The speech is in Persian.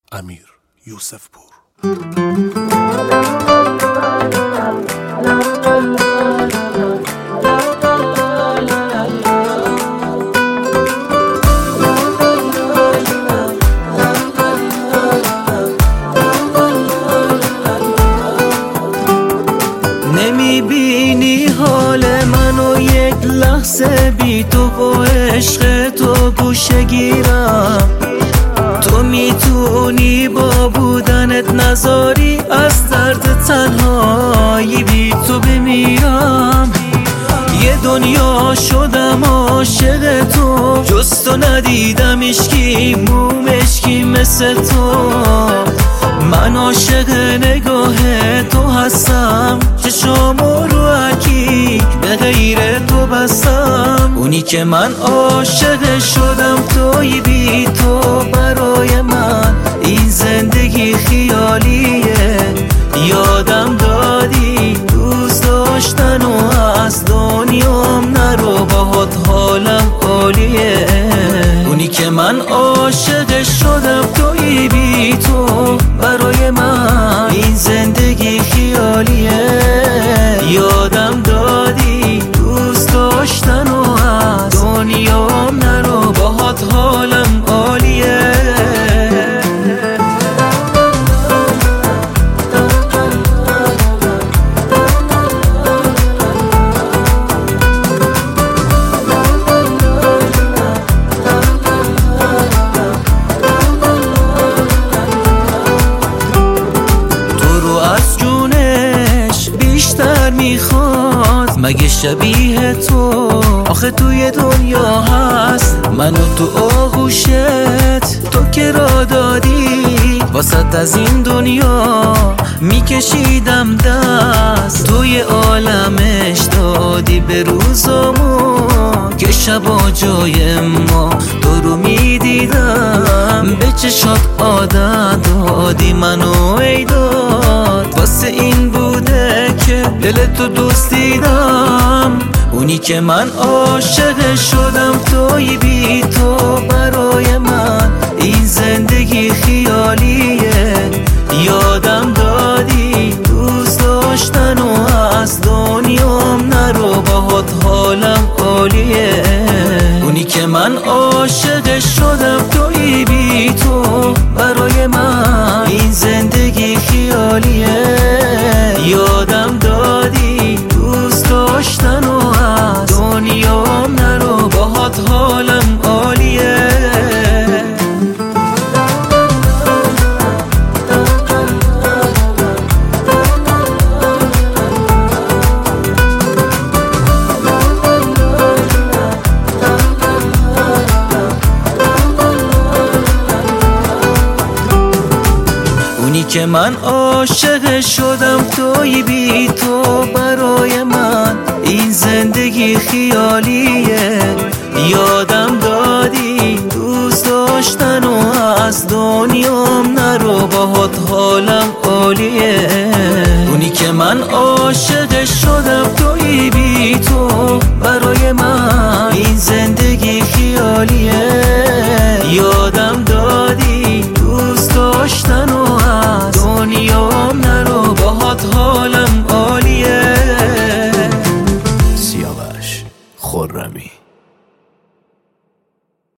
امیر یوسف پور. نمیبینی حال منو یک لحظه بی تو با عشق تو گوشه گیرم. تو میتونی با بودنت نذاری از درد تنهایی بی تو بمیرم. یه دنیا شدم عاشق تو، جز تو ندیدم اشکی موم اشکی مثل تو. من عاشق نگاه تو هستم، چشامو رو اکی به غیر تو بستم. اونی که من عاشق شدم توی، بی تو برای من این زندگی خیالیه. یادم دادی دوست داشتن و از دنیام نرو، باهات حالم عالیه. اونی که من عاشق شدم توی، بی تو برای من این زندگی خیالیه. یادم دادی دوست داشتن و از دنیام نرو، باهات حالم عالیه. میخواد مگه شبیه تو آخه توی دنیا هست؟ منو تو آغوشت تو که را دادی، واسط از این دنیا میکشیدم دست. توی عالمش دادی به روزامو که شبا جای ما تو رو میدیدم. به چشات عادت دادی منو ایداد، واسه این بوده که دل تو دوست دیدم. اونی که من عاشق شدم توی، بی تو برای من این زندگی خیالیه. یادم دادی دوست داشتن و از دنیام نرو، باهات حالم عالیه. اونی که من عاشق شدم توی، بی تو برای من این زندگی خیالیه. یادم دادی دوست داشتن و از دنیام نرو، باهات حالم عالیه. اونی که من عاشق شدم توی، بی تو برای من این زندگی خیالیه. یادم دادی دوست داشتن و از دنیام نرو، باهات حالم عالیه. اونی که من عاشق شدم